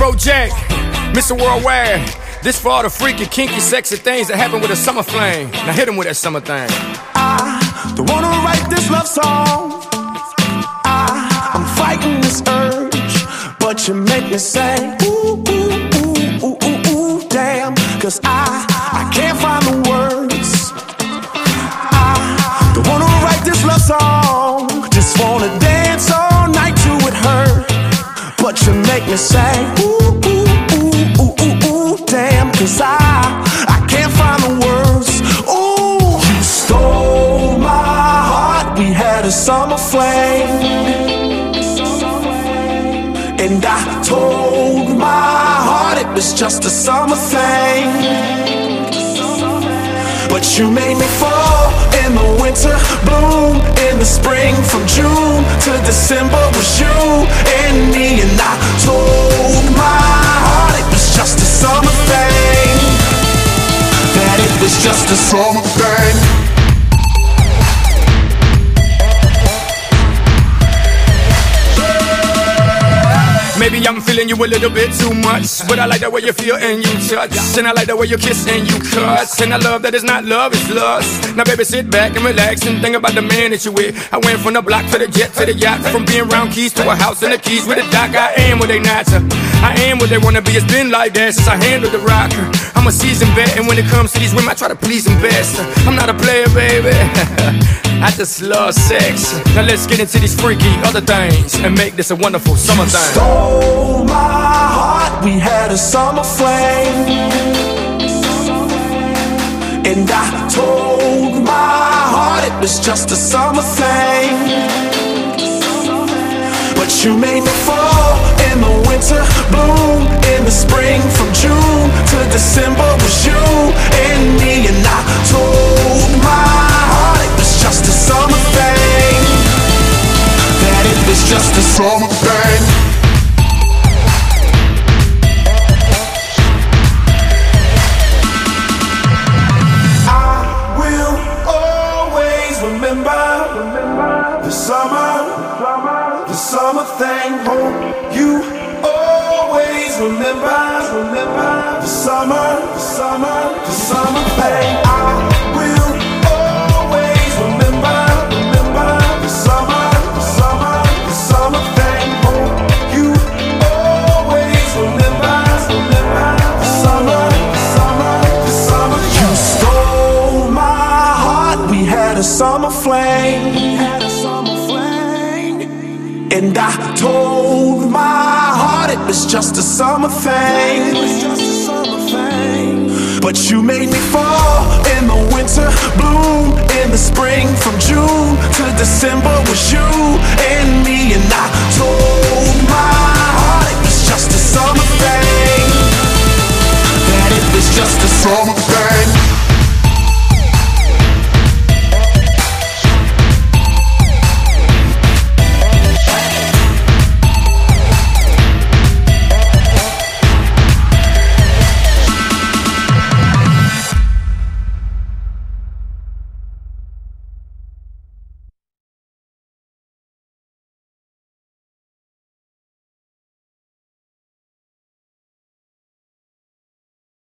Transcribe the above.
Afrojack, Mr. Worldwide. This for all the freaky, kinky, sexy things that happen with a summer flame. Now hit him with that summer thing. I don't wanna write this love song. I'm fighting this urge, but you make me say ooh, ooh, ooh, ooh, ooh, ooh, damn. Cause I can't find the words. I don't wanna write this love song, just wanna dance all night to it hurt. But you make me say ooh, ooh, ooh, ooh, ooh, ooh, damn. Cause I can't find the words. Ooh, you stole my heart, we had a summer flame. And I told my heart it was just a summer thing. But you made me fall in the winter, bloom in the spring. From June to December was you and me. And I told my heart it was just a summer thing, that it was just a summer thing. Maybe I'm feeling you a little bit too much, but I like the way you feel and you touch, and I like the way you kiss and you cuss, and I love that it's not love, it's lust. Now baby, sit back and relax and think about the man that you with. I went from the block to the jet to the yacht, from being round keys to a house and the keys with a dock. I am what they not, I am what they wanna be. It's been like that since I handled the rocker. I'm a seasoned vet, and when it comes to these women, I try to please them best. I'm not a player, baby. I just love sex. Now let's get into these freaky other things and make this a wonderful summer thing. You stole my heart, we had a summer flame. And I told my heart it was just a summer thing. But you made me fall in the winter, bloom in the spring. From June to December was you and me. And I told my heart it was just a summer thing, that it was just a summer thing. I will always remember the summer thing. Hope you always remember the summer thing. I will always remember the summer thing. Hope you always remember the summer. You stole my heart, we had a summer flame. And I told my heart it was just a summer thing. But you made me fall in the winter, bloom in the spring. From June to December was you and me. And I told my heart it was just a summer thing, that it was just a summer